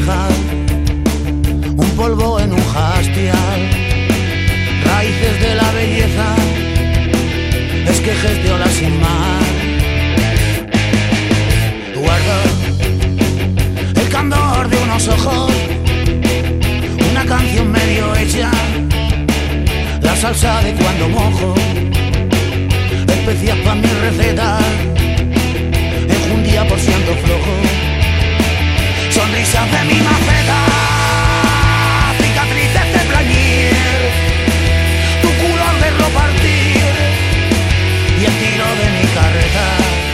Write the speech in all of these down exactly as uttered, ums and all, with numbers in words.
vieja, un polvo en un hastial, raíces de la belleza, esquejes de olas sin mar. Guardo el candor de unos ojos, una canción medio hecha, la salsa de cuando mojo, especias pa' mi receta, enjundía por si ando flojo, sonrisas de mi maceta, cicatrices de plañir, tu culo al verlo partir y el tiro de mi carreta.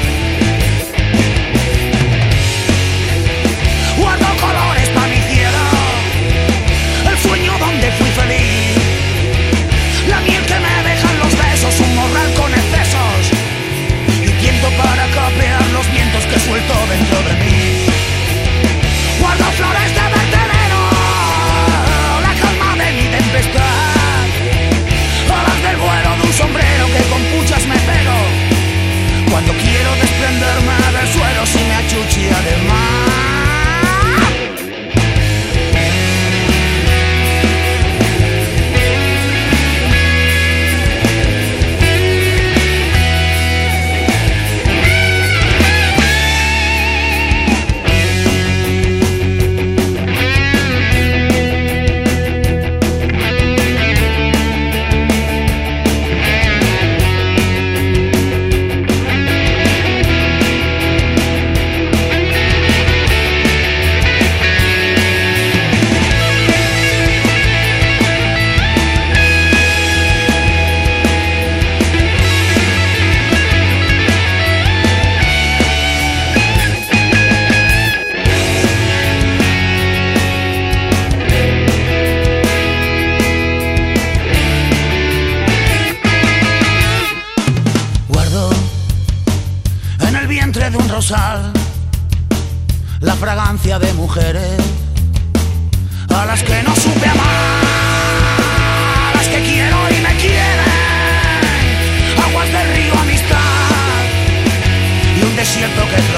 Guardo colores pa' mi cielo, el sueño donde fui feliz, la miel que me dejan los besos, un morral con excesos y tiempo para capear los vientos que suelto dentro de mí. Guardo flores de vertedero, la calma de mi tempestad, alas del vuelo de un sombrero que con puchas me pego cuando quiero desprenderme del suelo si me achuchilla del mar. De un rosal, la fragancia de mujeres a las que no supe amar, a las que quiero y me quieren, aguas del río amistad y un desierto que es